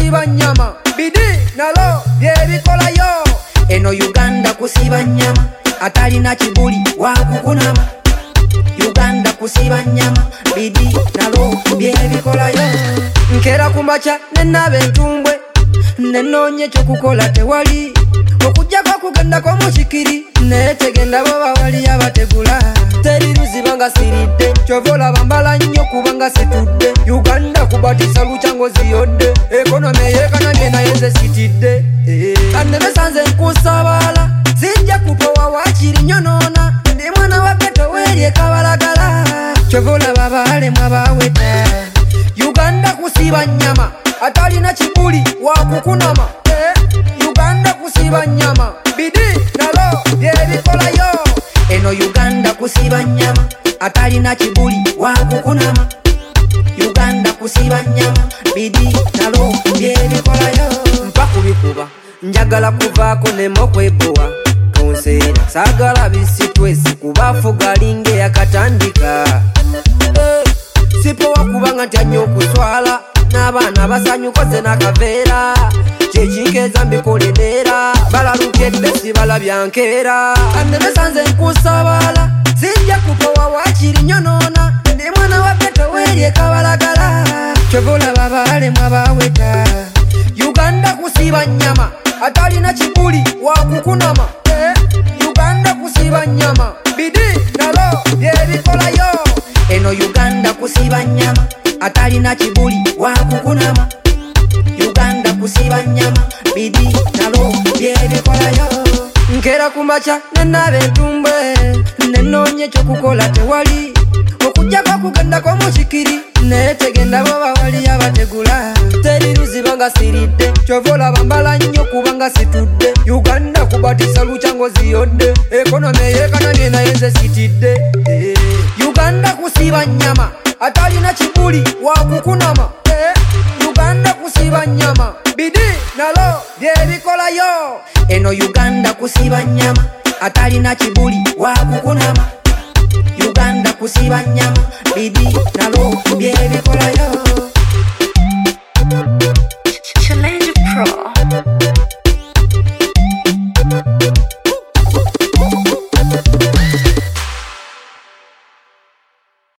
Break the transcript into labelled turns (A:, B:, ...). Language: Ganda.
A: kusiba nyama bidi nalo byebikolayo eno Uganda kusiba nyama atalina kibuli wakukunama Uganda kusiba nyama bidi nalo byebikolayo nkera kumbacha nenabe ntumbwe nenonye kyokukola tewali okujjako kugenda ko mushikiri netegenda baba wali abategula teri ruzibanga siridde chovola bambala nnyo kubanga situdde Uganda kubatisa luchango ziyodde ekonome yekanamye nayenze sitidde kanne besanze nkusabala sijja kutowa wakiri nyonona ndi mwana wa geto weri ekabalagala chovola babale mwabaweta Uganda kusiba nyama atalina kibuli wakukunama Uganda kusiba nyama bidi nalo byebikolayo eno Uganda kusiba nyama atalina kibuli wakukunama Uganda kusiba nyama bidi nalo byebikolayo mpakubikuba njagala kuvaako nemo kwebowa tonseera saagala bisitwesi kubafuga linge yakatandika sipowa kubanga nti annyo okuswala n'abaana basanyukoze n'akaveera kyekinkeza mbikoleneera balalukedde sibala byankeera kanne besanze nkusabala sijja kutowa wakiri nyonoona ndi mwana wa geto weri ekabalagala kyovola babale mwabaweta Uganda kusiba nyama atalina kibuli wakukunama Uganda kusiba nyama bidi nalo byebikolayo eno Uganda kusiba nyama atalina kibuli wakukunama Uganda kusiba nyama bidi nalo byebikolayo nkera kumbacha nenabe ntumbwe nenonye kyokukola tewali okujjako kugenda ko mushikiri netegenda baba wali abategula teri ruzibanga siridde chovola bambala nnyo kubanga situdde Uganda kubatisa luchango ziyodde ekonome yekanamye nayenze sitidde Uganda kusiba nyama atalina kibuli wakukunama Uganda kusiba nyama bidi nalo byebikolayo eno Uganda kusiba nyama atalina kibuli wakukunama Uganda kusiba nyama bidi nalo byebikolayo